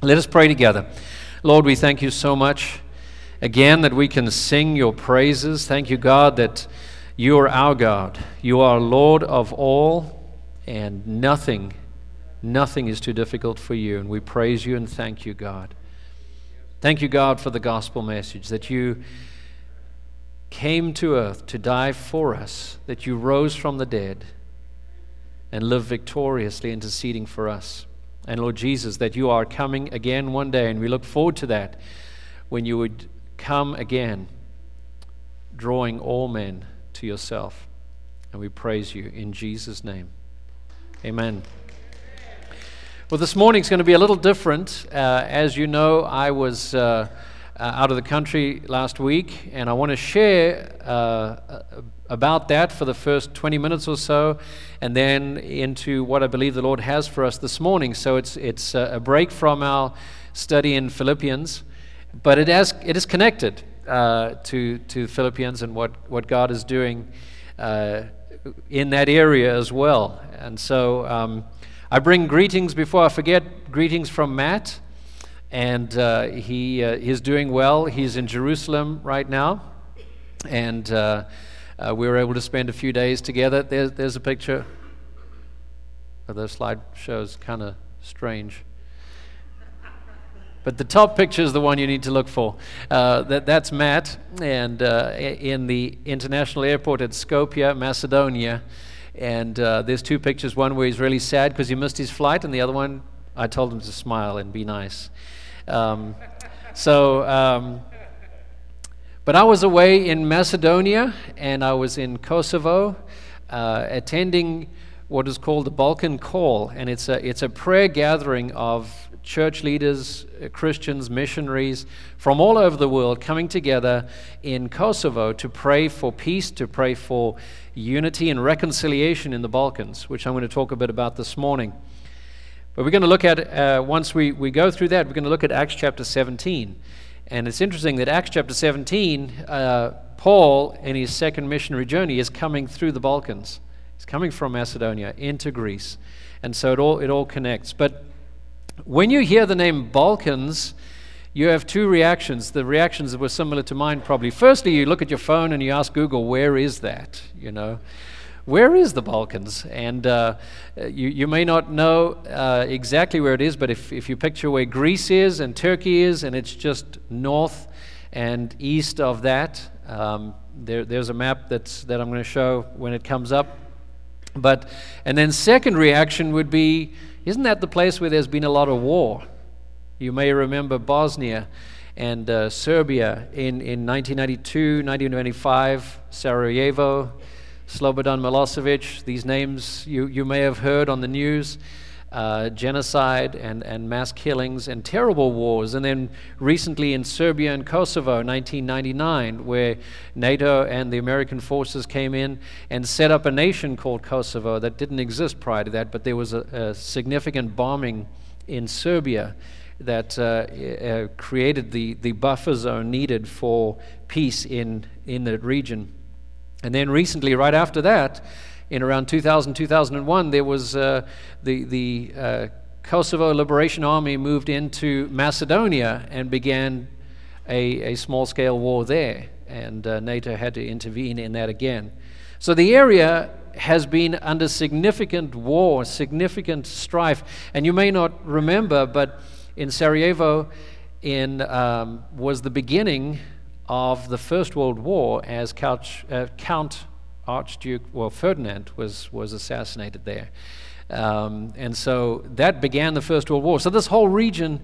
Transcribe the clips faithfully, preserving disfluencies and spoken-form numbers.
Let us pray together. Lord, we thank you so much again that we can sing your praises. Thank you, God, that you are our God. You are Lord of all, and nothing, nothing is too difficult for you. And we praise you and thank you, God. Thank you, God, for the gospel message, that you came to earth to die for us, that you rose from the dead and lived victoriously interceding for us. And Lord Jesus, that you are coming again one day, and we look forward to that, when you would come again, drawing all men to yourself. And we praise you in Jesus' name. Amen. Well, this morning's going to be a little different. Uh, as you know, I was uh, uh, out of the country last week, and I want to share uh, about that for the first twenty minutes or so, and then into what I believe the Lord has for us this morning. So it's it's a break from our study in Philippians, but it has it is connected uh, to to Philippians and what what God is doing uh, in that area as well. And so um, I bring greetings before I forget. Greetings from Matt, and uh, he uh, is doing well. He's in Jerusalem right now, and uh, uh, we were able to spend a few days together. There's there's a picture. Oh, the slide show's kind of strange. But the top picture is the one you need to look for. Uh, that, that's Matt, and uh, in the international airport at Skopje, Macedonia. And uh, there's two pictures, one where he's really sad because he missed his flight, and the other one, I told him to smile and be nice. Um, so, um, but I was away in Macedonia, and I was in Kosovo, uh, attending what is called the Balkan Call, and it's a it's a prayer gathering of church leaders, Christians, missionaries from all over the world coming together in Kosovo to pray for peace, to pray for unity and reconciliation in the Balkans, which I'm going to talk a bit about this morning. But we're going to look at, uh, once we, we go through that, we're going to look at Acts chapter seventeen. And it's interesting that Acts chapter seventeen, uh, Paul, in his second missionary journey, is coming through the Balkans. He's coming from Macedonia into Greece. And so it all it all connects. But when you hear the name Balkans, you have two reactions. The reactions that were similar to mine probably. Firstly, you look at your phone and you ask Google, where is that? You know, where is the Balkans? And uh, you, you may not know uh, exactly where it is, but if, if you picture where Greece is and Turkey is, and it's just north and east of that, um, there, there's a map that's, that I'm going to show when it comes up. But, and then second reaction would be, isn't that the place where there's been a lot of war? You may remember Bosnia and uh, Serbia in, in nineteen ninety-two, nineteen ninety-five, Sarajevo, Slobodan Milosevic. These names you, you may have heard on the news. Uh, genocide and, and mass killings and terrible wars. And then recently in Serbia and Kosovo, nineteen ninety-nine, where NATO and the American forces came in and set up a nation called Kosovo that didn't exist prior to that, but there was a, a significant bombing in Serbia that uh, uh, created the, the buffer zone needed for peace in, in the region. And then recently, right after that, in around two thousand, two thousand one, there was uh, the, the uh, Kosovo Liberation Army moved into Macedonia and began a, a small-scale war there, and uh, NATO had to intervene in that again. So the area has been under significant war, significant strife, and you may not remember, but in Sarajevo in, um, was the beginning of the First World War as Count, uh, Count Archduke, well, Ferdinand was, was assassinated there. Um, and so that began the First World War. So this whole region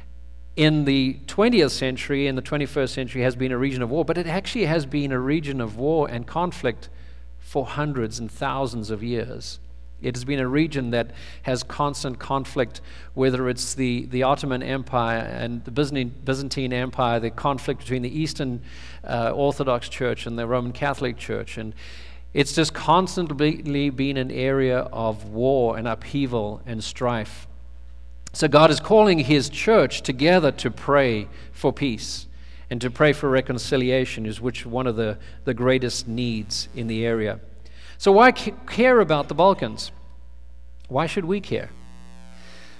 in the twentieth century, in the twenty-first century, has been a region of war, but it actually has been a region of war and conflict for hundreds and thousands of years. It has been a region that has constant conflict, whether it's the, the Ottoman Empire and the Byzantine, Byzantine Empire, the conflict between the Eastern uh, Orthodox Church and the Roman Catholic Church. And it's just constantly been an area of war and upheaval and strife. So God is calling His church together to pray for peace and to pray for reconciliation, is which one of the, the greatest needs in the area. So why care about the Balkans? Why should we care?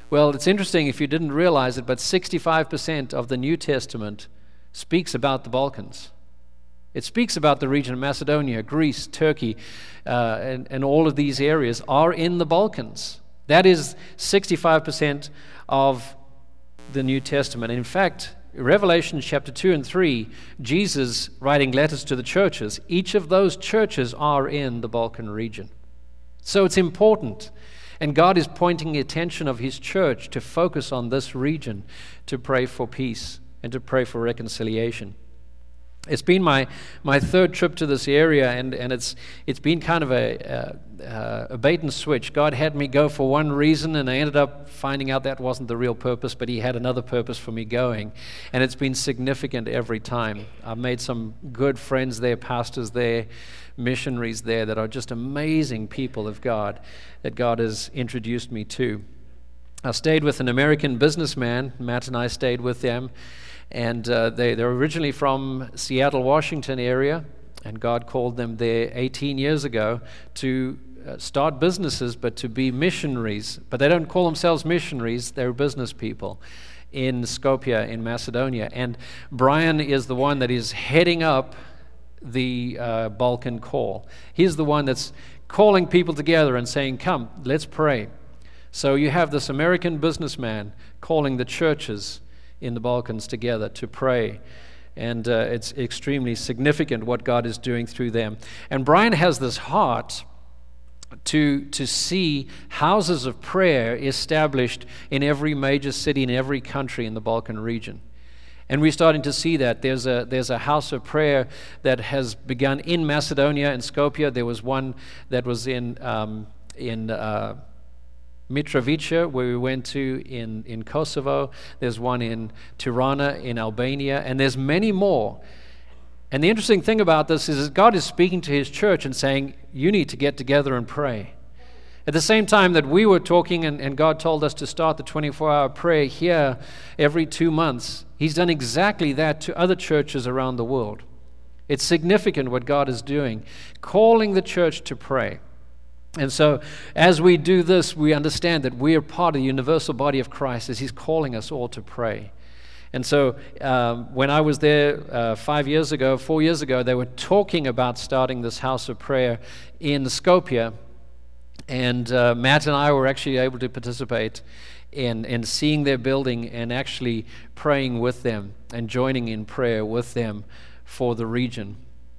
Well, it's interesting if you didn't realize it, but sixty-five percent of the New Testament speaks about the Balkans. It speaks about the region of Macedonia, Greece, Turkey, uh, and, and all of these areas are in the Balkans. That is sixty-five percent of the New Testament. In fact, Revelation chapter two and three, Jesus writing letters to the churches, each of those churches are in the Balkan region. So it's important. And God is pointing the attention of His church to focus on this region, to pray for peace and to pray for reconciliation. It's been my, my third trip to this area, and, and it's it's been kind of a, a, a bait and switch. God had me go for one reason, and I ended up finding out that wasn't the real purpose, but He had another purpose for me going. And it's been significant every time. I've made some good friends there, pastors there, missionaries there that are just amazing people of God that God has introduced me to. I stayed with an American businessman. Matt and I stayed with them. And uh, they, they're originally from Seattle, Washington area, and God called them there eighteen years ago to uh, start businesses, but to be missionaries. But they don't call themselves missionaries, they're business people in Skopje in Macedonia. And Brian is the one that is heading up the uh, Balkan call. He's the one that's calling people together and saying, come, let's pray. So you have this American businessman calling the churches in the Balkans together to pray. And uh, it's extremely significant what God is doing through them. And Brian has this heart to, to see houses of prayer established in every major city, in every country in the Balkan region. And we're starting to see that. There's a there's a house of prayer that has begun in Macedonia and Skopje. There was one that was in um, in uh, Mitrovica, where we went to in, in Kosovo. There's one in Tirana in Albania, and there's many more. And the interesting thing about this is that God is speaking to His church and saying, you need to get together and pray. At the same time that we were talking and, and God told us to start the twenty-four hour prayer here every two months, He's done exactly that to other churches around the world. It's significant what God is doing, calling the church to pray. And so as we do this, we understand that we are part of the universal body of Christ as He's calling us all to pray. And so um, when I was there uh, five years ago, four years ago, they were talking about starting this house of prayer in Skopje. And uh, Matt and I were actually able to participate in, in seeing their building and actually praying with them and joining in prayer with them for the region.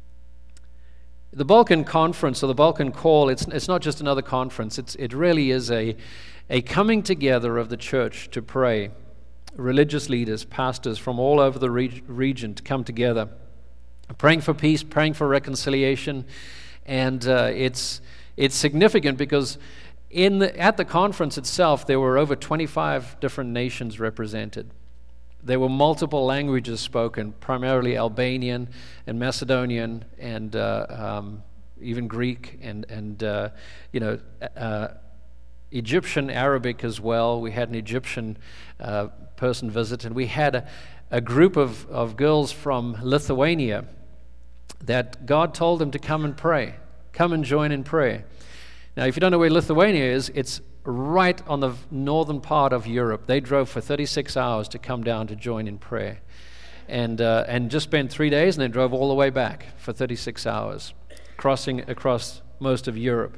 The Balkan Conference or the Balkan Call, it's it's not just another conference. It's it really is a a coming together of the church to pray. Religious leaders, pastors from all over the reg- region to come together, praying for peace, praying for reconciliation, and uh, it's it's significant because in the, at the conference itself there were over twenty-five different nations represented. There were multiple languages spoken, primarily Albanian and Macedonian, and uh, um, even Greek, and and uh, you know uh, Egyptian Arabic as well. We had an Egyptian uh, person visit, and we had a, a group of, of girls from Lithuania that God told them to come and pray, come and join in prayer. Now, if you don't know where Lithuania is, it's right on the northern part of Europe. They drove for thirty-six hours to come down to join in prayer, and uh, and just spent three days and then drove all the way back for thirty-six hours, crossing across most of Europe.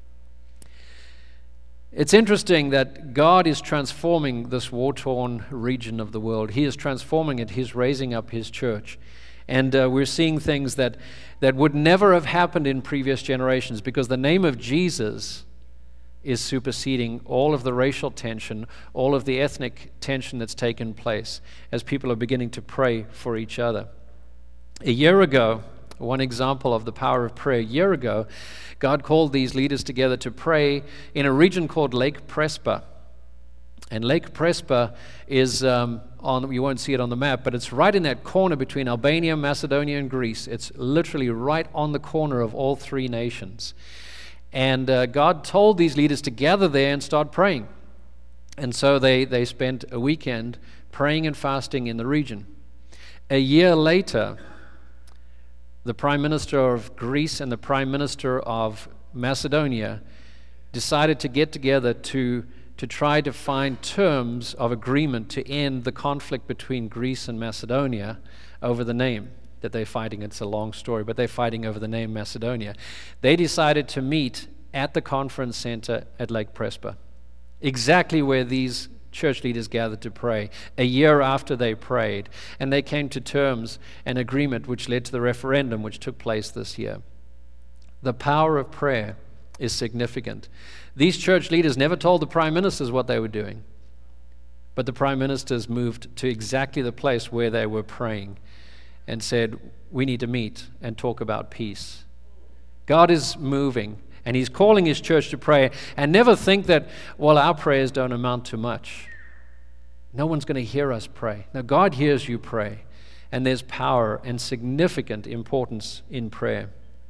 It's interesting that God is transforming this war-torn region of the world. He is transforming it. He's raising up His church. And uh, we're seeing things that, that would never have happened in previous generations because the name of Jesus is superseding all of the racial tension, all of the ethnic tension that's taken place as people are beginning to pray for each other. A year ago, one example of the power of prayer, a year ago, God called these leaders together to pray in a region called Lake Prespa. And Lake Prespa is um, on, you won't see it on the map, but it's right in that corner between Albania, Macedonia, and Greece. It's literally right on the corner of all three nations. And uh, God told these leaders to gather there and start praying. And so they, they spent a weekend praying and fasting in the region. A year later, the Prime Minister of Greece and the Prime Minister of Macedonia decided to get together to to try to find terms of agreement to end the conflict between Greece and Macedonia over the name that they're fighting. It's a long story, but they're fighting over the name Macedonia. They decided to meet at the conference center at Lake Prespa, exactly where these church leaders gathered to pray, a year after they prayed, and they came to terms and agreement which led to the referendum which took place this year. The power of prayer is significant. These church leaders never told the prime ministers what they were doing, but the prime ministers moved to exactly the place where they were praying and said, we need to meet and talk about peace. God is moving, and he's calling his church to pray. And never think that, well, our prayers don't amount to much. No one's going to hear us pray. Now, God hears you pray, and there's power and significant importance in prayer.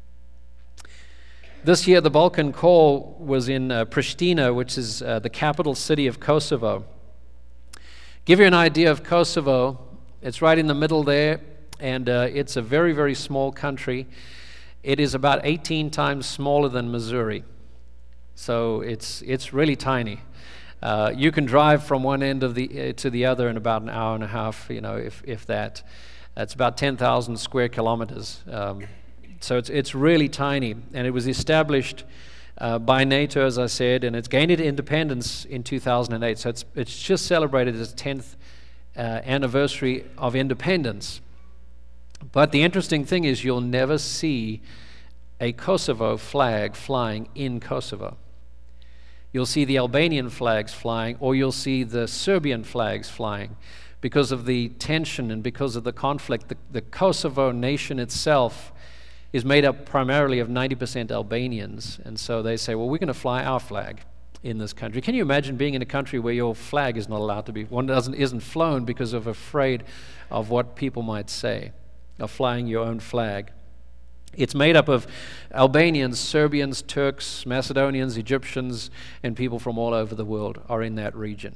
This year, the Balkan Call was in uh, Pristina, which is uh, the capital city of Kosovo. Give you an idea of Kosovo, it's right in the middle there, and uh, it's a very, very small country. It is about eighteen times smaller than Missouri, so it's it's really tiny. Uh, you can drive from one end of the uh, to the other in about an hour and a half, you know, if if that. It's about ten thousand square kilometers, um, so it's it's really tiny, and it was established uh, by NATO, as I said, and it's gained its independence in two thousand eight. So it's it's just celebrated its tenth uh, anniversary of independence. But the interesting thing is you'll never see a Kosovo flag flying in Kosovo. You'll see the Albanian flags flying, or you'll see the Serbian flags flying. Because of the tension and because of the conflict, the, the Kosovo nation itself is made up primarily of ninety percent Albanians. And so they say, well, we're going to fly our flag in this country. Can you imagine being in a country where your flag is not allowed to be, one doesn't, isn't flown because of afraid of what people might say, of flying your own flag? It's made up of Albanians, Serbians, Turks, Macedonians, Egyptians, and people from all over the world are in that region.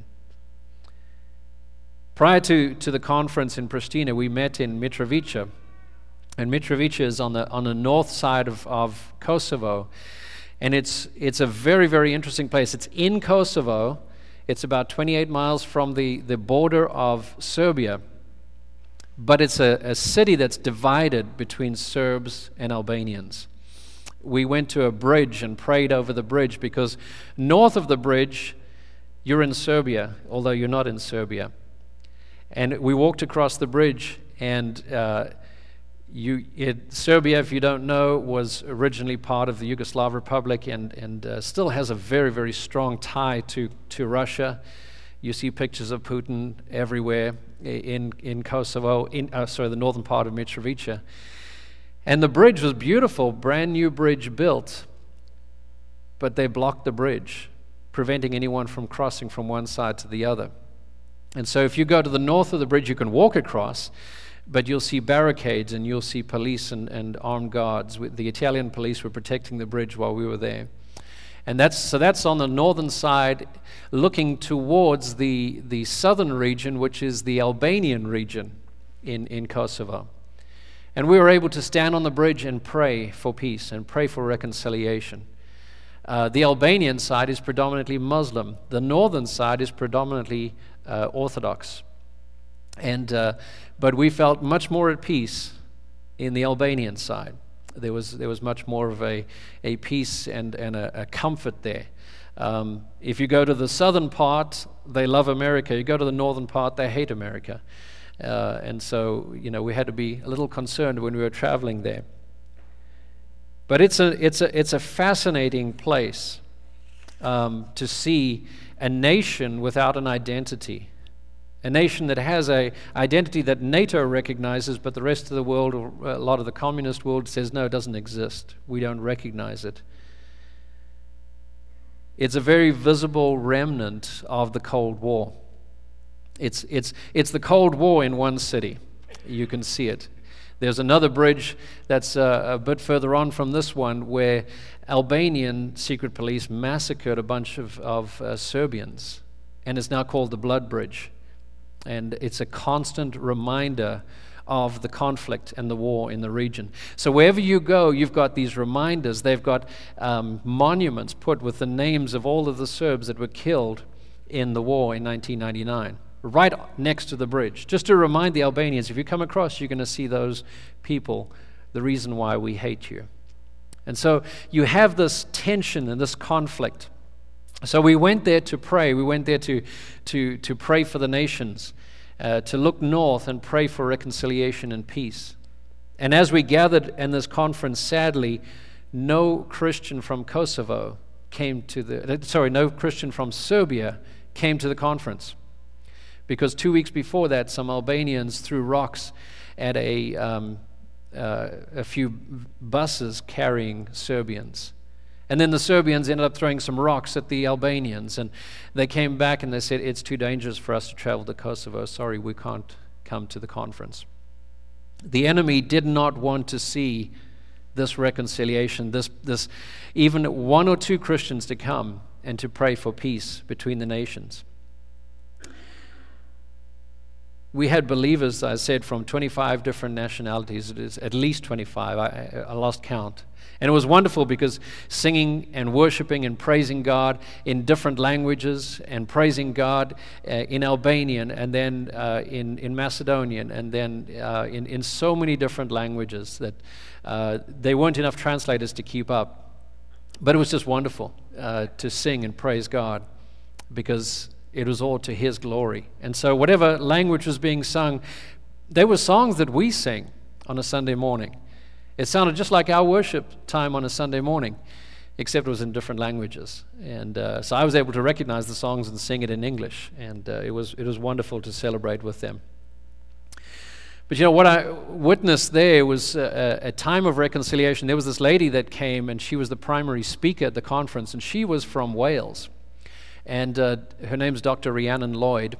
Prior to, to the conference in Pristina, we met in Mitrovica, and Mitrovica is on the on the north side of, of Kosovo, and it's it's a very, very interesting place. It's in Kosovo. It's about twenty-eight miles from the, the border of Serbia, but it's a, a city that's divided between Serbs and Albanians. We went to a bridge and prayed over the bridge because north of the bridge, you're in Serbia, although you're not in Serbia. And we walked across the bridge, and uh, you, it, Serbia, if you don't know, was originally part of the Yugoslav Republic and, and uh, still has a very, very strong tie to, to Russia. You see pictures of Putin everywhere in, in Kosovo, in, uh, sorry, the northern part of Mitrovica. And the bridge was beautiful, brand new bridge built, but they blocked the bridge, preventing anyone from crossing from one side to the other. And so if you go to the north of the bridge, you can walk across, but you'll see barricades and you'll see police and, and armed guards. The Italian police were protecting the bridge while we were there. And that's so that's on the northern side, looking towards the, the southern region, which is the Albanian region in, in Kosovo. And we were able to stand on the bridge and pray for peace and pray for reconciliation. Uh, the Albanian side is predominantly Muslim. The northern side is predominantly uh, Orthodox. And uh, but we felt much more at peace in the Albanian side. There was there was much more of a, a peace and, and a, a comfort there. Um, if you go to the southern part, they love America. You go to the northern part, they hate America. Uh, and so, you know, we had to be a little concerned when we were traveling there. But it's a it's a it's a fascinating place um, to see a nation without an identity. A nation that has a identity that NATO recognizes, but the rest of the world, or a lot of the communist world, says no, it doesn't exist. We don't recognize it. It's a very visible remnant of the Cold War. It's it's it's the Cold War in one city. You can see it. There's another bridge that's uh, a bit further on from this one where Albanian secret police massacred a bunch of, of uh, Serbians, and it's now called the Blood Bridge. And it's a constant reminder of the conflict and the war in the region. So wherever you go, you've got these reminders. They've got um, monuments put with the names of all of the Serbs that were killed in the war in nineteen ninety-nine, right next to the bridge. Just to remind the Albanians, if you come across, you're going to see those people, the reason why we hate you. And so you have this tension and this conflict. So we went there to pray. We went there to, to, to pray for the nations, uh, to look north and pray for reconciliation and peace. And as we gathered in this conference, sadly, no Christian from Kosovo came to the, sorry, no Christian from Serbia came to the conference. Because two weeks before that, some Albanians threw rocks at a, um, uh, a few buses carrying Serbians. And then the Serbians ended up throwing some rocks at the Albanians. And they came back and they said, it's too dangerous for us to travel to Kosovo. Sorry, we can't come to the conference. The enemy did not want to see this reconciliation, this, this even one or two Christians to come and to pray for peace between the nations. We had believers, I said, from twenty-five different nationalities. It is at least twenty-five. I, I lost count. And it was wonderful because singing and worshiping and praising God in different languages and praising God uh, in Albanian and then uh, in, in Macedonian and then uh, in, in so many different languages that uh, there weren't enough translators to keep up. But it was just wonderful uh, to sing and praise God because it was all to His glory. And so whatever language was being sung, they were songs that we sing on a Sunday morning. It sounded just like our worship time on a Sunday morning, except it was in different languages. And uh, so I was able to recognize the songs and sing it in English, and uh, it was it was wonderful to celebrate with them. But you know, what I witnessed there was a, a time of reconciliation. There was this lady that came, and she was the primary speaker at the conference, and she was from Wales. And uh, her name's Doctor Rhiannon Lloyd.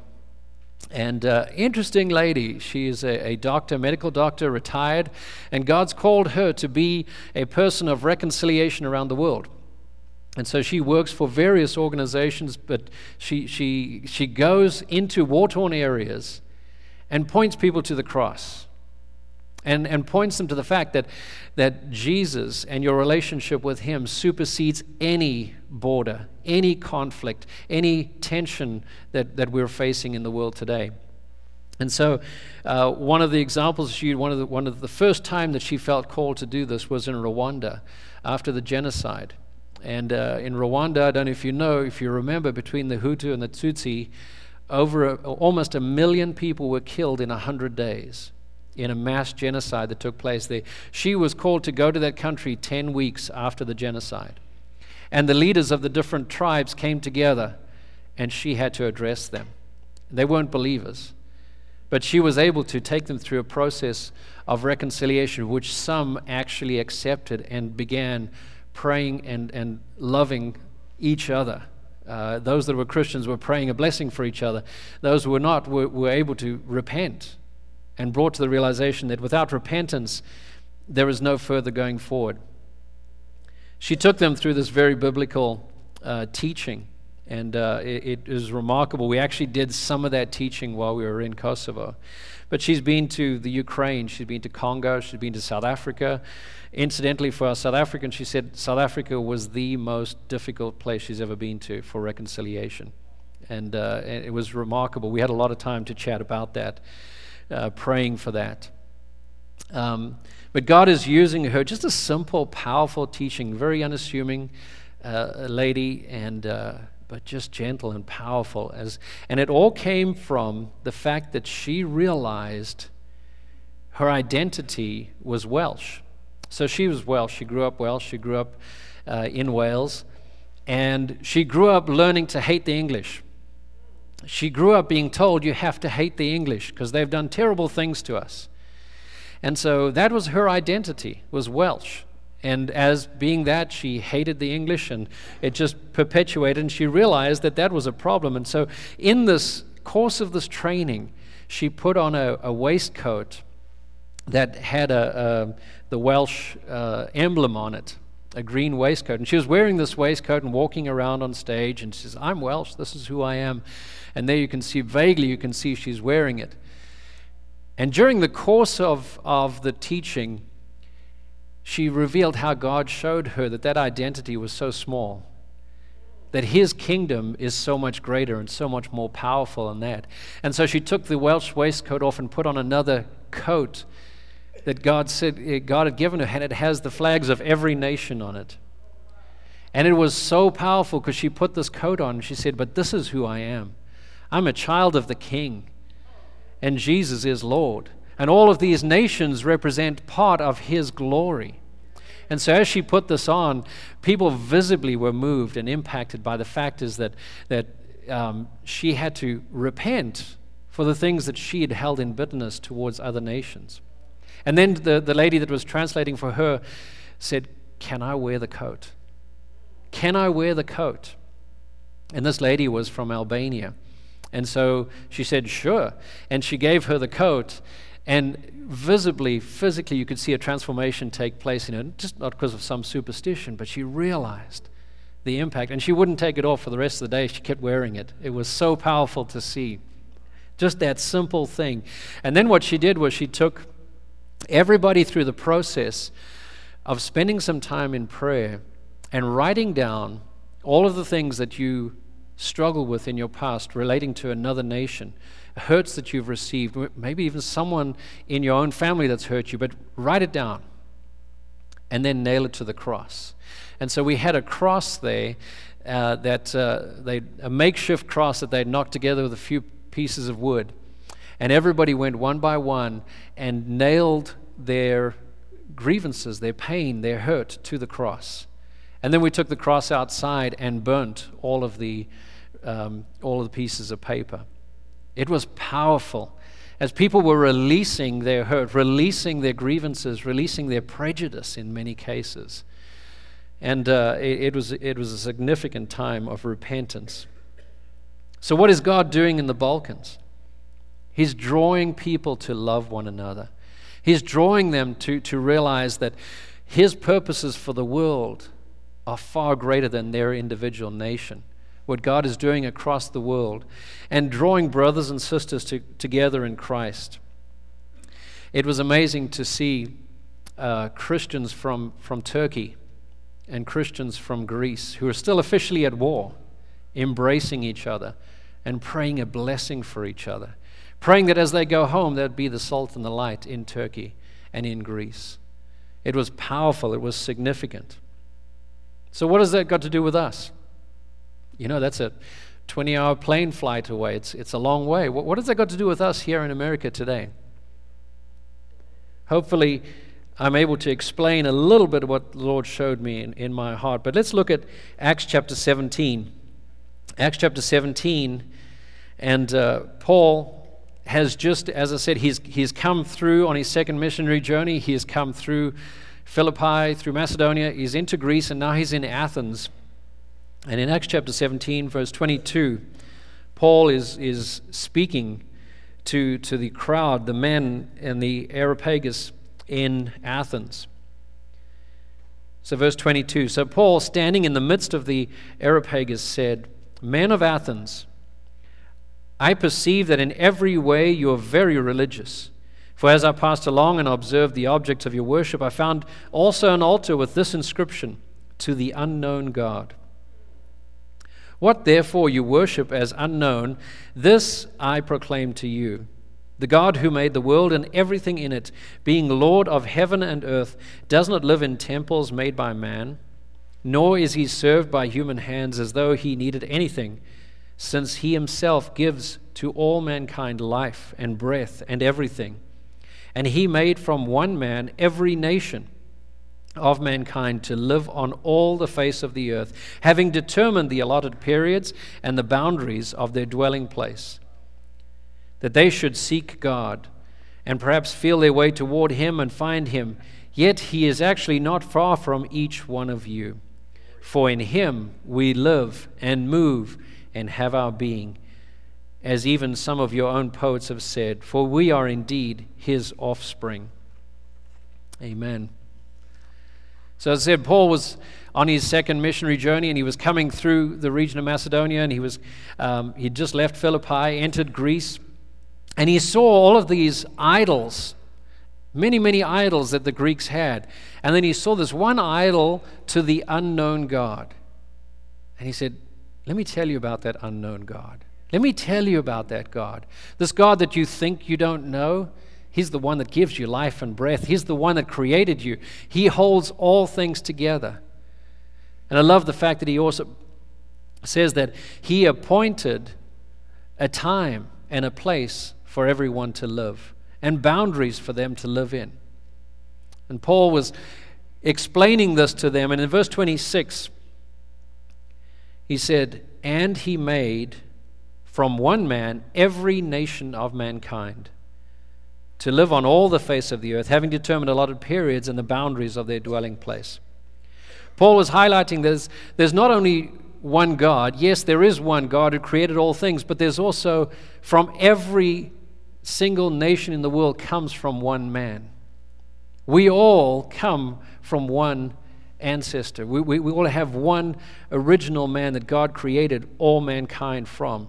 And uh, interesting lady. She is a, a doctor, medical doctor, retired, and God's called her to be a person of reconciliation around the world. And so she works for various organizations, but she she she goes into war-torn areas and points people to the cross. And, and points them to the fact that, that Jesus and your relationship with Him supersedes any border, any conflict, any tension that, that we're facing in the world today. And so uh, one of the examples, she, one, of the, one of the first time that she felt called to do this was in Rwanda after the genocide. And uh, in Rwanda, I don't know if you know, if you remember, between the Hutu and the Tutsi, over a, almost a million people were killed in a hundred days. In a mass genocide that took place there. She was called to go to that country ten weeks after the genocide. And the leaders of the different tribes came together, and she had to address them. They weren't believers, but she was able to take them through a process of reconciliation, which some actually accepted and began praying and, and loving each other. Uh, those that were Christians were praying a blessing for each other. Those who were not were, were able to repent and brought to the realization that without repentance, there is no further going forward. She took them through this very biblical uh, teaching, and uh, it, it is remarkable. We actually did some of that teaching while we were in Kosovo. But she's been to the Ukraine, she's been to Congo, she's been to South Africa. Incidentally, for our South Africans, she said South Africa was the most difficult place she's ever been to for reconciliation. And, uh, and it was remarkable. We had a lot of time to chat about that. Uh, praying for that. Um, but God is using her, just a simple, powerful teaching, very unassuming uh, lady, and uh, but just gentle and powerful. As and it all came from the fact that she realized her identity was Welsh. So she was Welsh. She grew up Welsh. She grew up uh, in Wales, and she grew up learning to hate the English. She grew up being told, you have to hate the English because they've done terrible things to us. And so that was her identity, was Welsh. And as being that, she hated the English, and it just perpetuated, and she realized that that was a problem. And so in this course of this training, she put on a, a waistcoat that had a, a the Welsh uh, emblem on it, a green waistcoat. And she was wearing this waistcoat and walking around on stage, and she says, I'm Welsh, this is who I am. And there you can see, vaguely you can see she's wearing it. And during the course of, of the teaching, she revealed how God showed her that that identity was so small, that his kingdom is so much greater and so much more powerful than that. And so she took the Welsh waistcoat off and put on another coat that God said God had given her, and it has the flags of every nation on it. And it was so powerful because she put this coat on and she said, but this is who I am. I'm a child of the King, and Jesus is Lord. And all of these nations represent part of his glory. And so as she put this on, people visibly were moved and impacted by the fact is that, that um, she had to repent for the things that she had held in bitterness towards other nations. And then the, the lady that was translating for her said, can I wear the coat? Can I wear the coat? And this lady was from Albania. And so she said, sure. And she gave her the coat. And visibly, physically, you could see a transformation take place in her, just not because of some superstition, but she realized the impact. And she wouldn't take it off for the rest of the day. She kept wearing it. It was so powerful to see. Just that simple thing. And then what she did was she took everybody through the process of spending some time in prayer and writing down all of the things that you struggle with in your past relating to another nation, hurts that you've received, maybe even someone in your own family that's hurt you, but write it down and then nail it to the cross. And so we had a cross there, uh, that uh, they a makeshift cross that they'd knocked together with a few pieces of wood, and everybody went one by one and nailed their grievances, their pain, their hurt to the cross. And then we took the cross outside and burnt all of the um, all of the pieces of paper. It was powerful as people were releasing their hurt, releasing their grievances, releasing their prejudice in many cases. And uh, it, it was it was a significant time of repentance. So what is God doing in the Balkans? He's drawing people to love one another. He's drawing them to, to realize that his purposes for the world are far greater than their individual nation. What God is doing across the world and drawing brothers and sisters to, together in Christ. It was amazing to see uh, Christians from, from Turkey and Christians from Greece who are still officially at war, embracing each other and praying a blessing for each other, praying that as they go home, there'd be the salt and the light in Turkey and in Greece. It was powerful. It was significant. So what has that got to do with us? You know, that's a twenty-hour plane flight away. It's it's a long way. What, what has that got to do with us here in America today? Hopefully, I'm able to explain a little bit of what the Lord showed me in, in my heart. But let's look at Acts chapter seventeen. Acts chapter seventeen, and uh, Paul has just, as I said, he's he's come through on his second missionary journey. He has come through Philippi, through Macedonia. He's into Greece, and now he's in Athens. And in Acts chapter seventeen, verse twenty-two, Paul is is speaking to to the crowd, the men and the Areopagus in Athens. So verse twenty-two, so Paul, standing in the midst of the Areopagus, said, Men of Athens, I perceive that in every way you are very religious. For as I passed along and observed the objects of your worship, I found also an altar with this inscription, To the unknown God. What therefore you worship as unknown, this I proclaim to you. The God who made the world and everything in it, being Lord of heaven and earth, does not live in temples made by man, nor is he served by human hands as though he needed anything, since he himself gives to all mankind life and breath and everything. And he made from one man every nation of mankind to live on all the face of the earth, having determined the allotted periods and the boundaries of their dwelling place, that they should seek God and perhaps feel their way toward him and find him. Yet he is actually not far from each one of you. For in him we live and move and have our being, as even some of your own poets have said, for we are indeed his offspring. Amen. So as I said, Paul was on his second missionary journey, and he was coming through the region of Macedonia, and he was um, he'd just left Philippi, entered Greece, and he saw all of these idols, many, many idols that the Greeks had. And then he saw this one idol to the unknown God. And he said, Let me tell you about that unknown God. Let me tell you about that God. This God that you think you don't know, He's the one that gives you life and breath. He's the one that created you. He holds all things together. And I love the fact that He also says that He appointed a time and a place for everyone to live, and boundaries for them to live in. And Paul was explaining this to them, and in verse twenty-six, he said, "And He made from one man every nation of mankind to live on all the face of the earth, having determined allotted periods and the boundaries of their dwelling place." Paul was highlighting there's, there's not only one God. Yes, there is one God who created all things, but there's also, from every single nation in the world comes from one man. We all come from one ancestor. We, we, we all have one original man that God created all mankind from.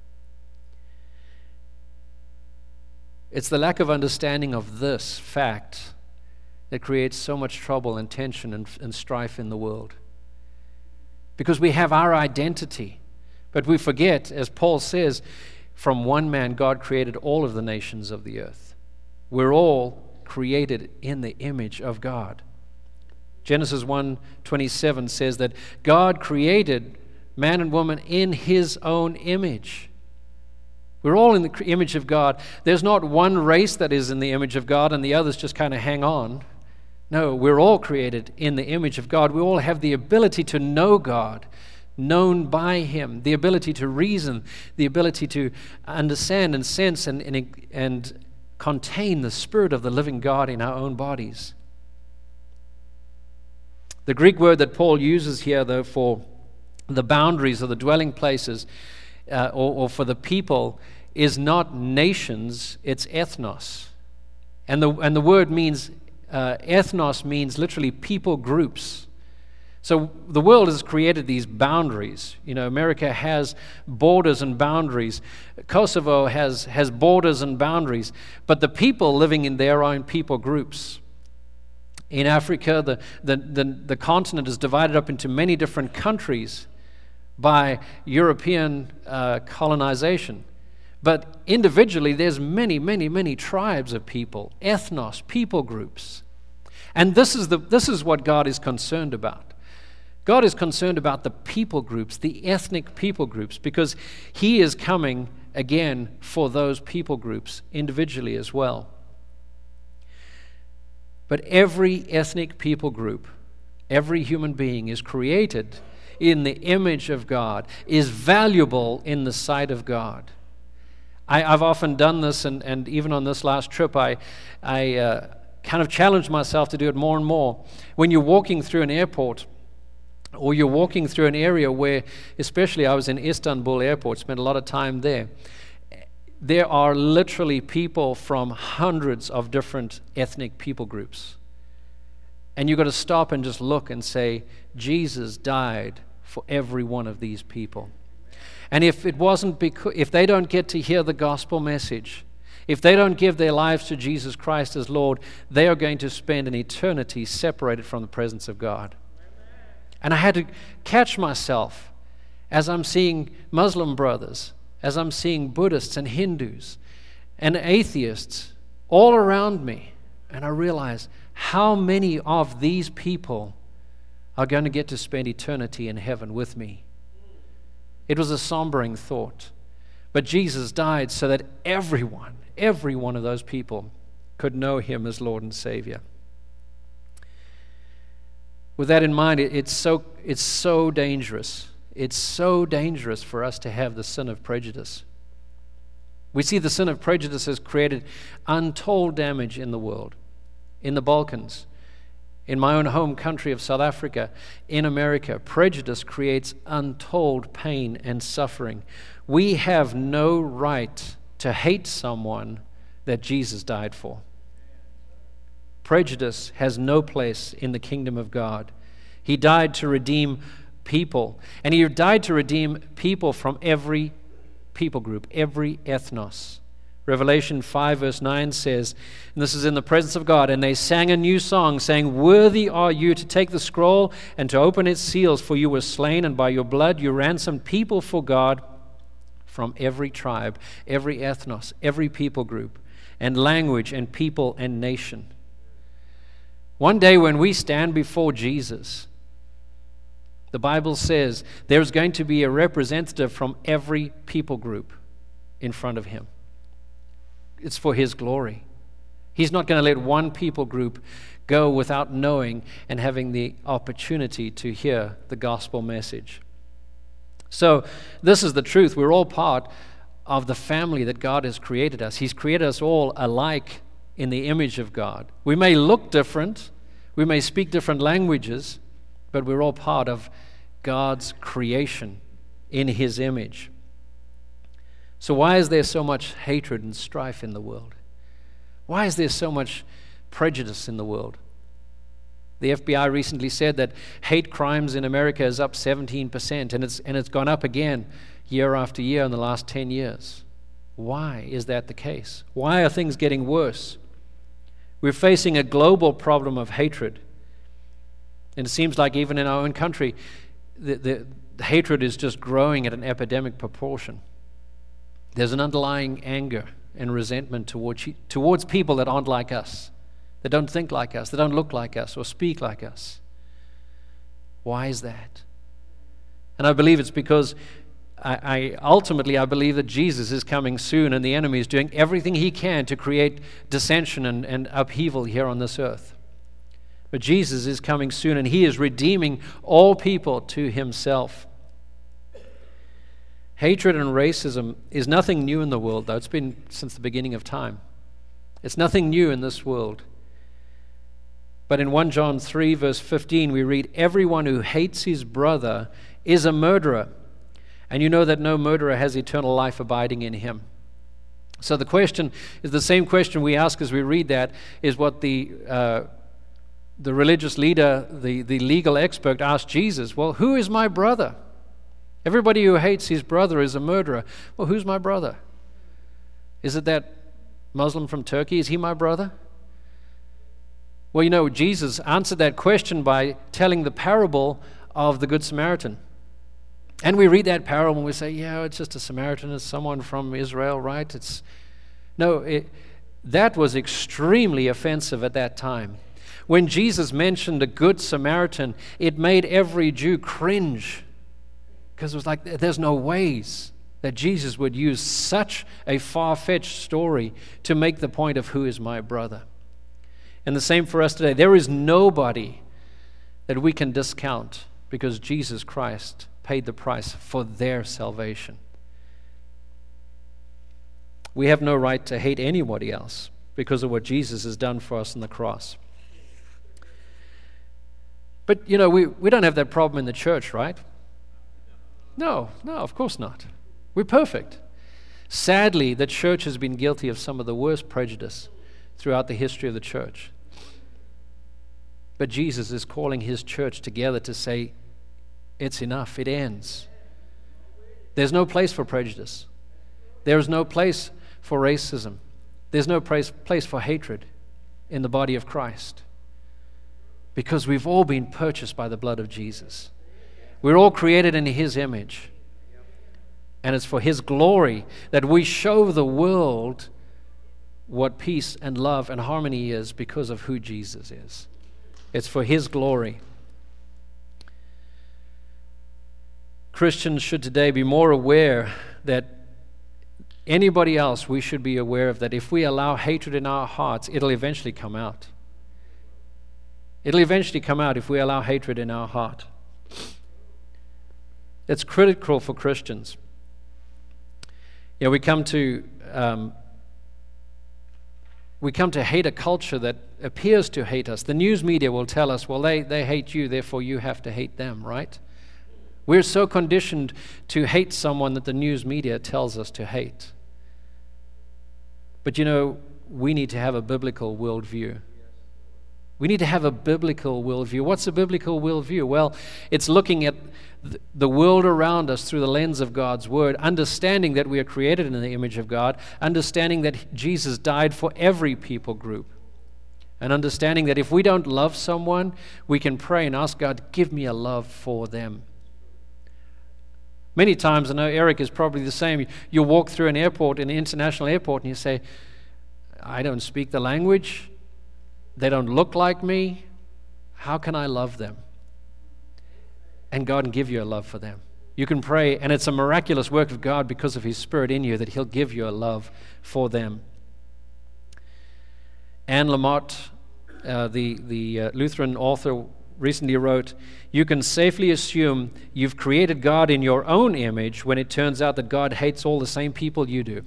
It's the lack of understanding of this fact that creates so much trouble and tension and, and strife in the world. Because we have our identity, but we forget, as Paul says, from one man God created all of the nations of the earth. We're all created in the image of God. Genesis one twenty-seven says that God created man and woman in His own image. We're all in the image of God. There's not one race that is in the image of God and the others just kind of hang on. No, we're all created in the image of God. We all have the ability to know God, known by Him, the ability to reason, the ability to understand and sense and, and, and contain the Spirit of the living God in our own bodies. The Greek word that Paul uses here, though, for the boundaries or the dwelling places uh, or, or for the people is not nations, it's ethnos. And the, and the word means, uh, ethnos means literally people groups. So the world has created these boundaries. You know, America has borders and boundaries. Kosovo has, has borders and boundaries. But the people living in their own people groups. In Africa, the, the, the, the continent is divided up into many different countries by European uh, colonization. But individually, there's many, many, many tribes of people, ethnos, people groups. And this is the this is what God is concerned about. God is concerned about the people groups, the ethnic people groups, because He is coming again for those people groups individually as well. But every ethnic people group, every human being is created in the image of God, is valuable in the sight of God. I, I've often done this, and, and even on this last trip, I, I uh, kind of challenged myself to do it more and more. When you're walking through an airport, or you're walking through an area where, especially I was in Istanbul airport, spent a lot of time there, there are literally people from hundreds of different ethnic people groups. And you've got to stop and just look and say, Jesus died for every one of these people. And if it wasn't because, if they don't get to hear the gospel message, if they don't give their lives to Jesus Christ as Lord, they are going to spend an eternity separated from the presence of God. And I had to catch myself as I'm seeing Muslim brothers, as I'm seeing Buddhists and Hindus and atheists all around me. And I realize how many of these people are going to get to spend eternity in heaven with me. It was a sombering thought. But Jesus died so that everyone, every one of those people could know Him as Lord and Savior. With that in mind, it, it's so it's so dangerous. It's so dangerous for us to have the sin of prejudice. We see the sin of prejudice has created untold damage in the world, in the Balkans, in my own home country of South Africa, in America. Prejudice creates untold pain and suffering. We have no right to hate someone that Jesus died for. Prejudice has no place in the kingdom of God. He died to redeem people, and He died to redeem people from every people group, every ethnos, Revelation five verse nine says, and this is in the presence of God, and they sang a new song, saying, "Worthy are you to take the scroll and to open its seals, for you were slain, and by your blood you ransomed people for God from every tribe, every ethnos, every people group, and language, and people, and nation." One day when we stand before Jesus, the Bible says there's going to be a representative from every people group in front of him. It's for his glory. He's not going to let one people group go without knowing and having the opportunity to hear the gospel message. So this is the truth. We're all part of the family that God has created us. He's created us all alike in the image of God. We may look different, we may speak different languages, but we're all part of God's creation in his image. So why is there so much hatred and strife in the world? Why is there so much prejudice in the world? The F B I recently said that hate crimes in America is up seventeen percent, and it's and it's gone up again year after year in the last ten years. Why is that the case? Why are things getting worse? We're facing a global problem of hatred. And it seems like even in our own country, the, the, the hatred is just growing at an epidemic proportion. There's an underlying anger and resentment towards, towards people that aren't like us, that don't think like us, that don't look like us or speak like us. Why is that? And I believe it's because I, I ultimately I believe that Jesus is coming soon, and the enemy is doing everything he can to create dissension and, and upheaval here on this earth. But Jesus is coming soon, and he is redeeming all people to himself. Hatred and racism is nothing new in the world, though. It's been since the beginning of time. It's nothing new in this world. But in First John three, verse fifteen, we read, "Everyone who hates his brother is a murderer, and you know that no murderer has eternal life abiding in him." So the question is the same question we ask as we read that, is what the uh, the religious leader, the, the legal expert asked Jesus. Well, who is my brother? Everybody who hates his brother is a murderer. Well, who's my brother? Is it that Muslim from Turkey? Is he my brother? Well, you know, Jesus answered that question by telling the parable of the Good Samaritan. And we read that parable and we say, yeah, it's just a Samaritan, it's someone from Israel, right? It's No, it, that was extremely offensive at that time. When Jesus mentioned a Good Samaritan, it made every Jew cringe. Because it was like, there's no ways that Jesus would use such a far-fetched story to make the point of who is my brother. And the same for us today. There is nobody that we can discount because Jesus Christ paid the price for their salvation. We have no right to hate anybody else because of what Jesus has done for us on the cross. But, you know, we, we don't have that problem in the church, right? No, no, of course not. We're perfect. Sadly, the church has been guilty of some of the worst prejudice throughout the history of the church. But Jesus is calling his church together to say, it's enough, it ends. There's no place for prejudice. There is no place for racism. There's no place, place for hatred in the body of Christ. Because we've all been purchased by the blood of Jesus. We're all created in his image. And it's for his glory that we show the world what peace and love and harmony is because of who Jesus is. It's for his glory. Christians should today be more aware that anybody else, we should be aware of that if we allow hatred in our hearts, it'll eventually come out. It'll eventually come out if we allow hatred in our heart. It's critical for Christians. You know, we come to um, we come to hate a culture that appears to hate us. The news media will tell us, well, they, they hate you, therefore you have to hate them, right? We're so conditioned to hate someone that the news media tells us to hate. But you know, we need to have a biblical worldview. We need to have a biblical worldview. What's a biblical worldview? Well, it's looking at the world around us through the lens of God's Word, understanding that we are created in the image of God, understanding that Jesus died for every people group, and understanding that if we don't love someone, we can pray and ask God, give me a love for them. Many times, I know Eric is probably the same, you'll walk through an airport, an international airport, and you say, I don't speak the language, they don't look like me, how can I love them? And God can give you a love for them. You can pray, and it's a miraculous work of God because of His Spirit in you that He'll give you a love for them. Anne Lamott, uh, the, the uh, Lutheran author, recently wrote, you can safely assume you've created God in your own image when it turns out that God hates all the same people you do.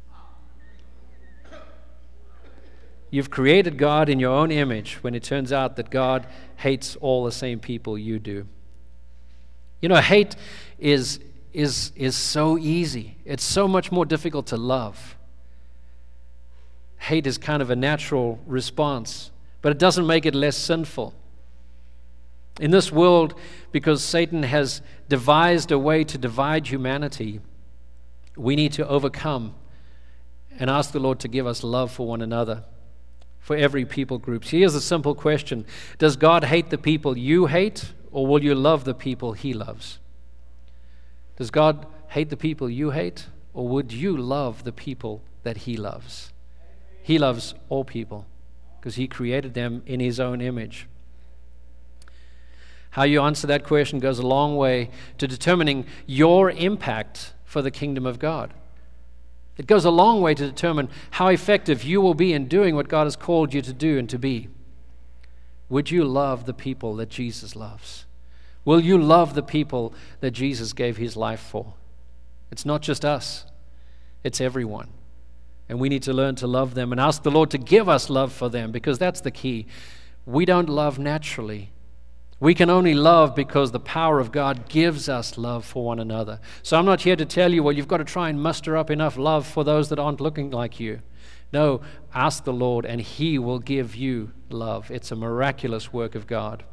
You've created God in your own image when it turns out that God hates all the same people you do. You know, hate is, is, is so easy. It's so much more difficult to love. Hate is kind of a natural response, but it doesn't make it less sinful. In this world, because Satan has devised a way to divide humanity, we need to overcome and ask the Lord to give us love for one another, for every people group. So here's a simple question. Does God hate the people you hate, or will you love the people He loves? Does God hate the people you hate, or would you love the people that He loves? He loves all people because He created them in His own image. How you answer that question goes a long way to determining your impact for the kingdom of God. It goes a long way to determine how effective you will be in doing what God has called you to do and to be. Would you love the people that Jesus loves? Will you love the people that Jesus gave His life for? It's not just us, it's everyone. And we need to learn to love them and ask the Lord to give us love for them, because that's the key. We don't love naturally. We can only love because the power of God gives us love for one another. So I'm not here to tell you, well, you've got to try and muster up enough love for those that aren't looking like you. No, ask the Lord and He will give you love. It's a miraculous work of God.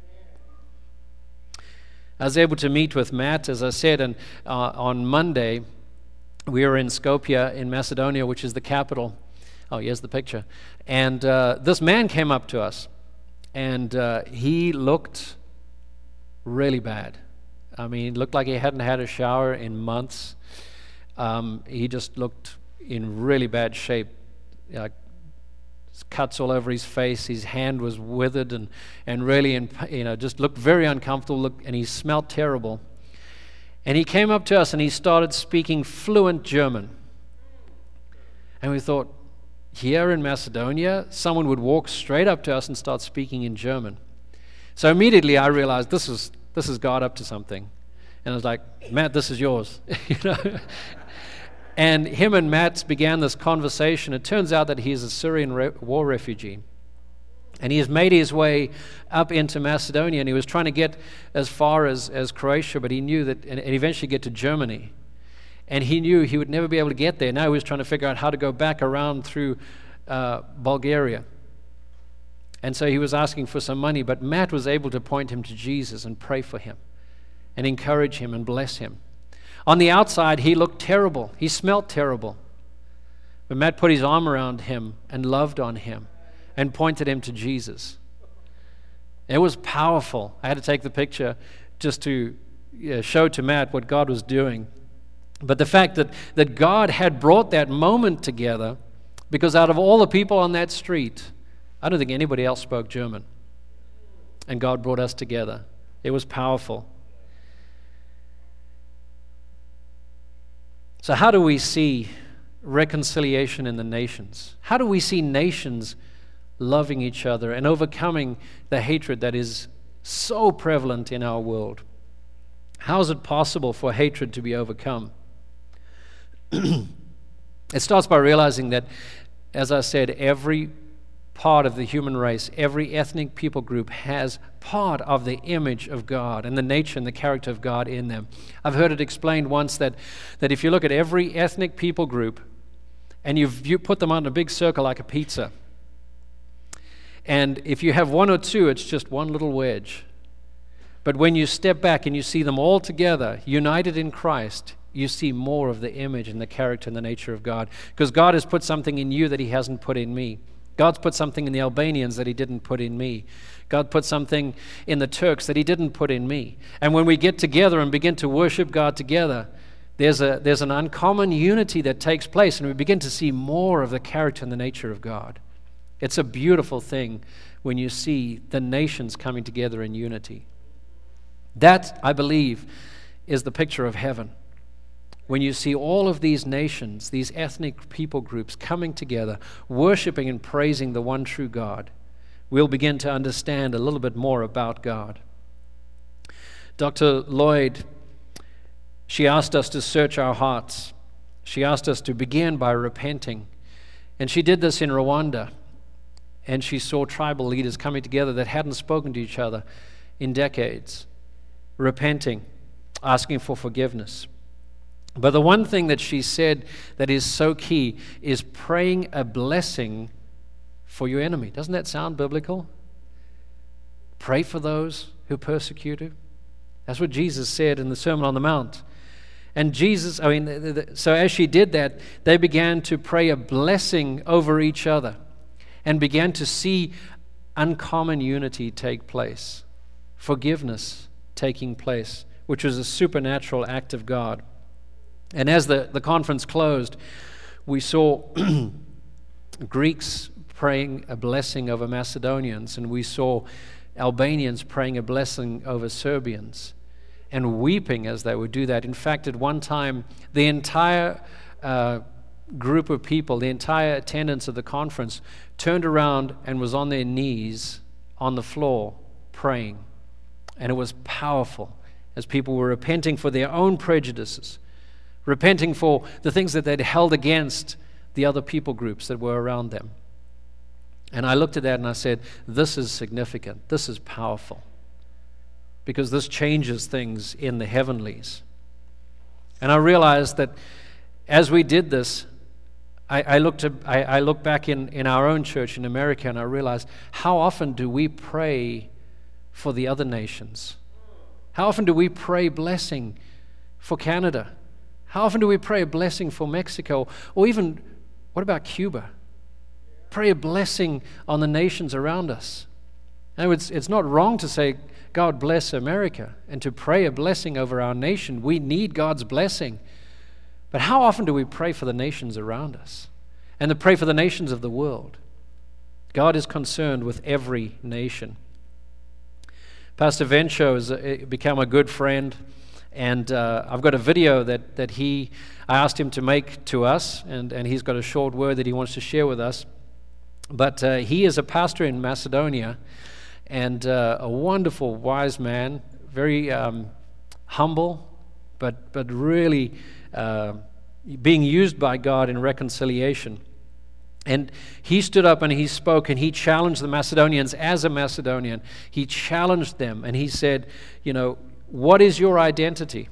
I was able to meet with Matt, as I said, and uh, on Monday we were in Skopje in Macedonia, which is the capital. Oh, here's the picture. And uh, this man came up to us. And uh, he looked really bad. I mean, it looked like he hadn't had a shower in months. Um, he just looked in really bad shape. Uh, cuts all over his face. His hand was withered and, and really, in, you know, just looked very uncomfortable. Look, and he smelled terrible. And he came up to us and he started speaking fluent German. And we thought, here in Macedonia, someone would walk straight up to us and start speaking in German. So immediately I realized this is this is God up to something. And I was like, Matt, this is yours. you know. And him and Matt began this conversation. It turns out that he's a Syrian re- war refugee. And he has made his way up into Macedonia, and he was trying to get as far as, as Croatia, but he knew that, and, and eventually get to Germany. And he knew he would never be able to get there. Now he was trying to figure out how to go back around through uh, Bulgaria. And so he was asking for some money, but Matt was able to point him to Jesus and pray for him and encourage him and bless him. On the outside, he looked terrible. He smelled terrible. But Matt put his arm around him and loved on him and pointed him to Jesus. It was powerful. I had to take the picture just to yeah, show to Matt what God was doing. But the fact that, that God had brought that moment together, because out of all the people on that street, I don't think anybody else spoke German. And God brought us together. It was powerful. So how do we see reconciliation in the nations? How do we see nations loving each other and overcoming the hatred that is so prevalent in our world? How is it possible for hatred to be overcome? It starts by realizing that, as I said, every part of the human race, every ethnic people group has part of the image of God and the nature and the character of God in them. I've heard it explained once that, that if you look at every ethnic people group and you you put them on a big circle like a pizza, And if you have one or two, it's just one little wedge. But when you step back and you see them all together, united in Christ, you see more of the image and the character and the nature of God. Because God has put something in you that He hasn't put in me. God's put something in the Albanians that He didn't put in me. God put something in the Turks that He didn't put in me. And when we get together and begin to worship God together, there's a there's an uncommon unity that takes place, and we begin to see more of the character and the nature of God. It's a beautiful thing when you see the nations coming together in unity. That, I believe, is the picture of heaven. When you see all of these nations, these ethnic people groups coming together, worshiping and praising the one true God, we'll begin to understand a little bit more about God. Doctor Lloyd, she asked us to search our hearts. She asked us to begin by repenting. And she did this in Rwanda. And she saw tribal leaders coming together that hadn't spoken to each other in decades, repenting, asking for forgiveness. But the one thing that she said that is so key is praying a blessing for your enemy. Doesn't that sound biblical? Pray for those who persecute you. That's what Jesus said in the Sermon on the Mount. And Jesus, I mean, the, the, so as she did that, they began to pray a blessing over each other and began to see uncommon unity take place, forgiveness taking place, which was a supernatural act of God. And as the, the conference closed, we saw Greeks praying a blessing over Macedonians, and we saw Albanians praying a blessing over Serbians, and weeping as they would do that. In fact, at one time, the entire uh, group of people, the entire attendance of the conference, turned around and was on their knees on the floor praying. And it was powerful as people were repenting for their own prejudices, repenting for the things that they'd held against the other people groups that were around them. And I looked at that and I said, this is significant. This is powerful. Because this changes things in the heavenlies. And I realized that as we did this, I, I looked at, I, I looked back in, in our own church in America, and I realized, how often do we pray for the other nations? How often do we pray blessing for Canada? How often do we pray a blessing for Mexico? Or even, what about Cuba? Pray a blessing on the nations around us. Now, it's, it's not wrong to say, God bless America, and to pray a blessing over our nation. We need God's blessing. But how often do we pray for the nations around us? And to pray for the nations of the world? God is concerned with every nation. Pastor Vencho has become a good friend, and uh, I've got a video that, that he, I asked him to make to us, and, and he's got a short word that he wants to share with us. But uh, he is a pastor in Macedonia, and uh, a wonderful, wise man, very um, humble, but, but really uh, being used by God in reconciliation. And he stood up and he spoke, and he challenged the Macedonians as a Macedonian. He challenged them, and he said, you know, what is your identity?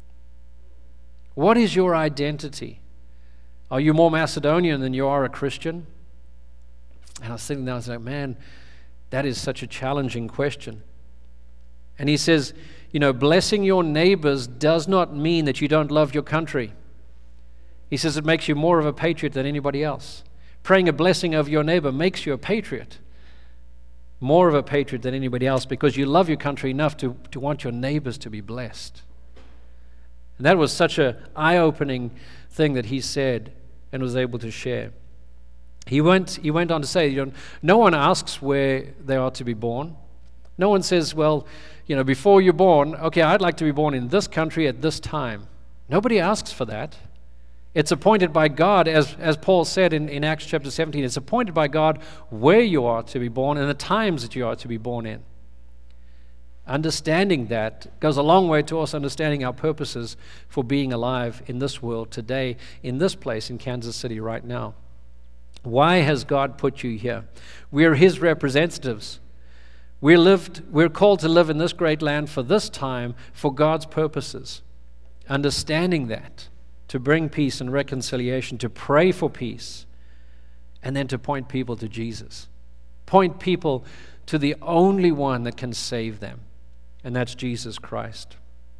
What is your identity? Are you more Macedonian than you are a Christian? And I was sitting there, I was like, man, that is such a challenging question. And he says, you know, blessing your neighbors does not mean that you don't love your country. He says it makes you more of a patriot than anybody else. Praying a blessing over your neighbor makes you a patriot, more of a patriot than anybody else, because you love your country enough to, to want your neighbors to be blessed. And that was such an eye-opening thing that he said and was able to share. He went, he went on to say, you know, no one asks where they are to be born. No one says, well, you know, before you're born, okay, I'd like to be born in this country at this time. Nobody asks for that. It's appointed by God, as, as Paul said in, in Acts chapter seventeen, it's appointed by God where you are to be born and the times that you are to be born in. Understanding that goes a long way to us understanding our purposes for being alive in this world today, in this place in Kansas City right now. Why has God put you here? We are His representatives. We're, lived, we're called to live in this great land for this time, for God's purposes. Understanding that, to bring peace and reconciliation, to pray for peace, and then to point people to Jesus. point people to the only one that can save them, and that's Jesus Christ.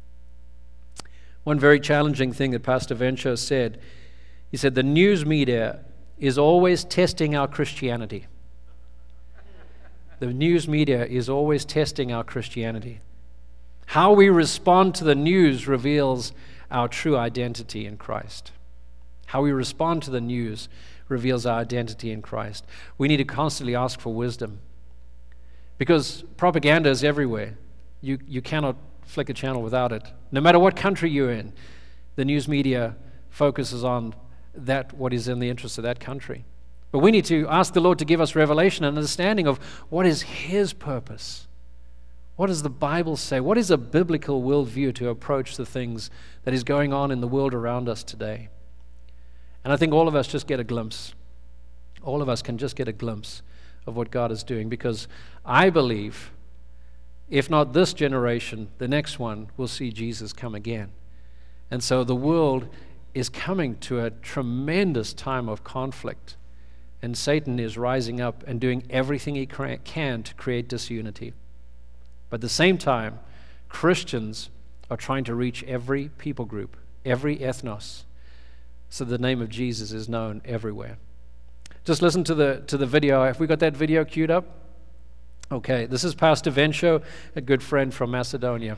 One very challenging thing that Pastor Venture said, he said, the news media is always testing our Christianity. The news media is always testing our Christianity. How we respond to the news reveals our true identity in Christ. How we respond to the news reveals our identity in Christ. We need to constantly ask for wisdom, because propaganda is everywhere. You, you cannot flick a channel without it. No matter what country you're in, the news media focuses on that, what is in the interest of that country. But we need to ask the Lord to give us revelation and understanding of what is His purpose. What does the Bible say? What is a biblical worldview to approach the things that is going on in the world around us today? And I think all of us just get a glimpse. All of us can just get a glimpse of what God is doing, because I believe, if not this generation, the next one will see Jesus come again. And so the world is coming to a tremendous time of conflict, and Satan is rising up and doing everything he can to create disunity. But at the same time, Christians are trying to reach every people group, every ethnos, so the name of Jesus is known everywhere. Just listen to the to the video. Have we got that video queued up? Okay, this is Pastor Vencho, a good friend from Macedonia.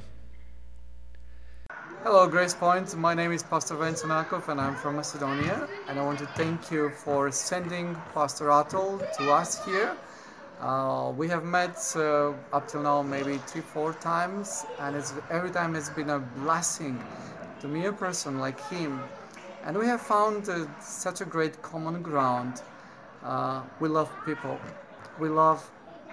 Hello, Grace Point. My name is Pastor Venconakov, and I'm from Macedonia. And I want to thank you for sending Pastor Atol to us here. Uh, we have met uh, up till now maybe three, four times, and it's, every time it's been a blessing to me, a person like him. And we have found uh, such a great common ground. Uh, we love people. We love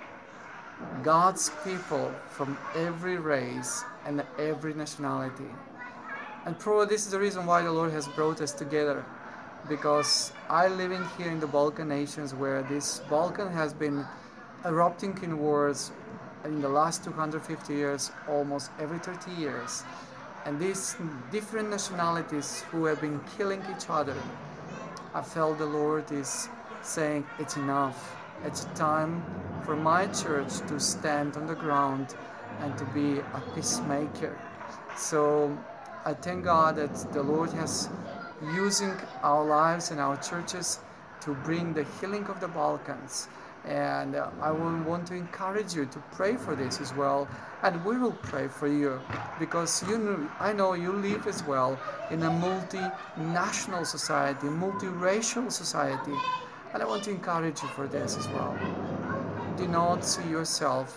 God's people from every race and every nationality. And probably this is the reason why the Lord has brought us together, because I living here in the Balkan nations, where this Balkan has been erupting in wars in the last two hundred fifty years, almost every thirty years. And these different nationalities who have been killing each other, I felt the Lord is saying, it's enough. It's time for my church to stand on the ground and to be a peacemaker. So I thank God that the Lord has using our lives and our churches to bring the healing of the Balkans. And uh, I will want to encourage you to pray for this as well. And we will pray for you, because you know, I know you live as well in a multinational society, multiracial society. And I want to encourage you for this as well. Do not see yourself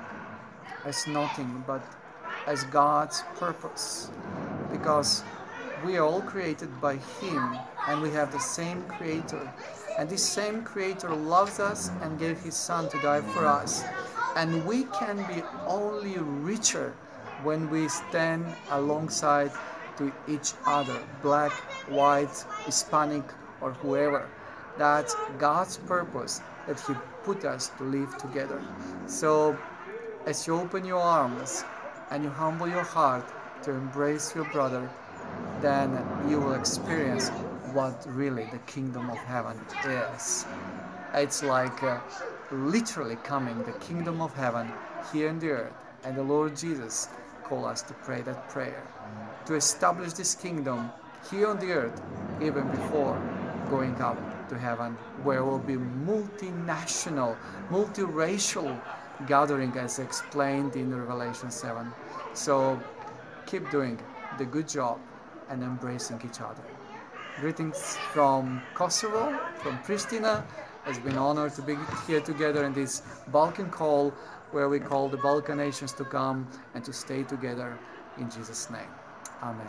as nothing but as God's purpose, because we are all created by Him, and we have the same Creator. And this same Creator loves us and gave His Son to die for us. And we can be only richer when we stand alongside to each other, black, white, Hispanic, or whoever. That's God's purpose, that He put us to live together. So as you open your arms and you humble your heart to embrace your brother, then you will experience what really the kingdom of heaven is. It's like uh, literally coming, the kingdom of heaven here on the earth. And the Lord Jesus called us to pray that prayer, to establish this kingdom here on the earth, even before going up to heaven, where will be multinational, multiracial gathering, as explained in Revelation seven. So keep doing the good job and embracing each other. Greetings from Kosovo, from Pristina. It's been an honor to be here together in this Balkan call, where we call the Balkan nations to come and to stay together in Jesus' name. Amen.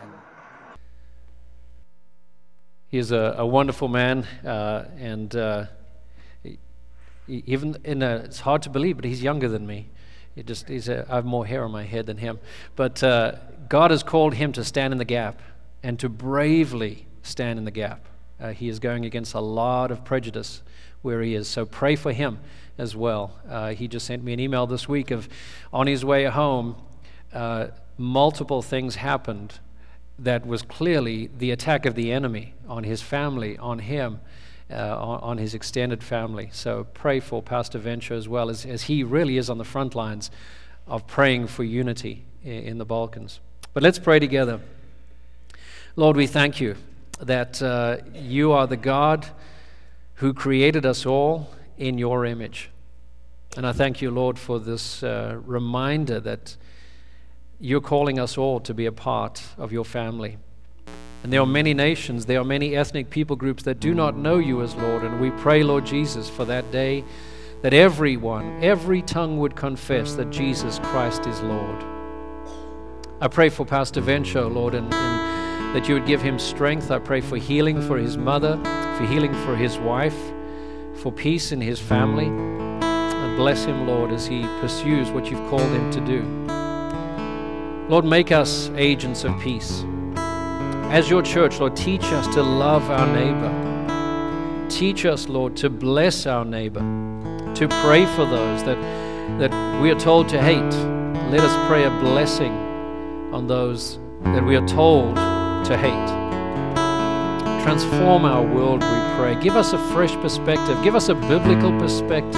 He's a, a wonderful man, uh, and uh, he, even in a, it's hard to believe, but he's younger than me. He just he's a, I have more hair on my head than him. But uh, God has called him to stand in the gap and to bravely stand in the gap. Uh, he is going against a lot of prejudice where he is. So pray for him as well. Uh, he just sent me an email this week of, on his way home, uh, multiple things happened that was clearly the attack of the enemy on his family, on him. uh, on, on his extended family. So pray for Pastor Venture as well, as, as he really is on the front lines of praying for unity in, in the Balkans. But let's pray together. Lord, we thank you that uh, you are the God who created us all in your image. And I thank you, Lord, for this uh, reminder that you're calling us all to be a part of your family. And there are many nations, there are many ethnic people groups that do not know you as Lord. And we pray, Lord Jesus, for that day that everyone, every tongue would confess that Jesus Christ is Lord. I pray for Pastor Venture, Lord, and, and that you would give him strength. I pray for healing for his mother, for healing for his wife, for peace in his family. And bless him, Lord, as he pursues what you've called him to do. Lord, make us agents of peace. As your church, Lord, teach us to love our neighbor. Teach us, Lord, to bless our neighbor, to pray for those that, that we are told to hate. Let us pray a blessing on those that we are told to hate. Transform our world, we pray. Give us a fresh perspective. Give us a biblical perspective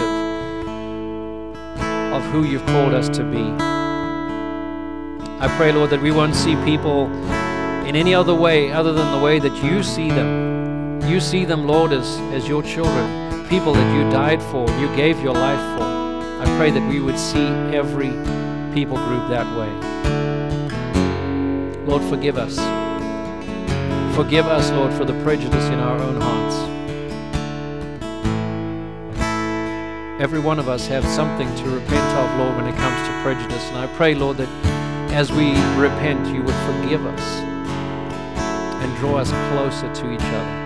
of who you've called us to be. I pray, Lord, that we won't see people in any other way other than the way that you see them. You see them, Lord, as, as your children, people that you died for, you gave your life for. I pray that we would see every people group that way. Lord, forgive us. Forgive us, Lord, for the prejudice in our own hearts. Every one of us have something to repent of, Lord, when it comes to prejudice. And I pray, Lord, that as we repent, you would forgive us and draw us closer to each other.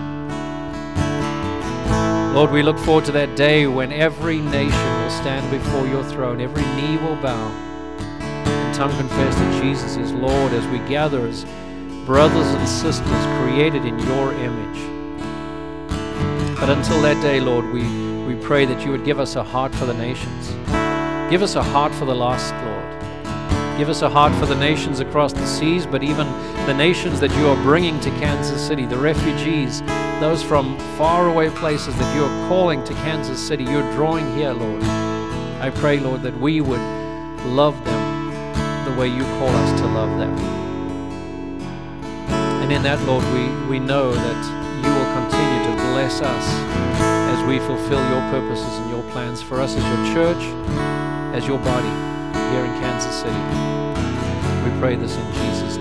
Lord, we look forward to that day when every nation will stand before your throne, every knee will bow, and tongue confess that Jesus is Lord, as we gather as brothers and sisters created in your image. But until that day, Lord, we, we pray that you would give us a heart for the nations. Give us a heart for the lost, Lord. Give us a heart for the nations across the seas, but even the nations that you are bringing to Kansas City, the refugees, those from faraway places that you are calling to Kansas City, you're drawing here, Lord. I pray, Lord, that we would love them the way you call us to love them. And in that, Lord, we, we know that you will continue to bless us as we fulfill your purposes and your plans for us as your church, as your body here in Kansas City. We pray this in Jesus' name.